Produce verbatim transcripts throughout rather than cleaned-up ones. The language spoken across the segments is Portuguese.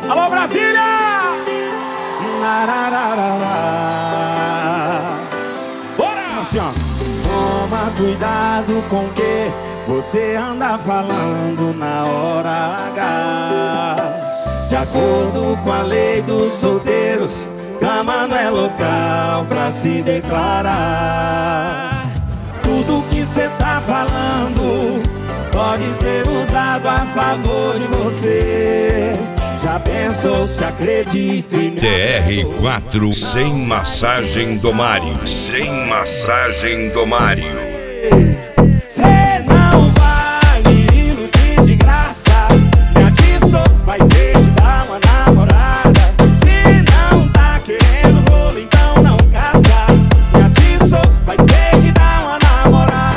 Alô, Brasília! Bora! Assim, ó. Toma cuidado com o que você anda falando na hora H. De acordo com a lei dos solteiros, cama não é local pra se declarar. Tudo que cê tá falando pode ser usado a favor de você. Já pensou se acredita em T R quatro sem massagem do Mário. Sem massagem do Mário. Cê não vai me iludir de graça. Me atiçou, vai ter que dar uma namorada. Se não tá querendo rolo, então não caça. Me atiçou, vai ter que dar uma namorada.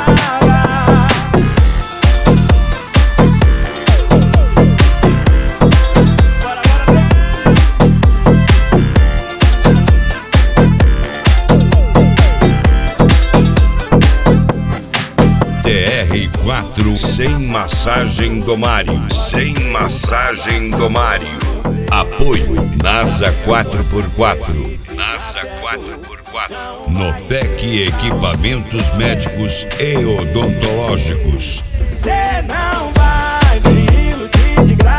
T R quatro sem massagem do Mário. Sem massagem do Mário. Apoio NASA quatro por quatro. NASA quatro por quatro. Notec Equipamentos Médicos e Odontológicos. Cê não vai me iludir de graça.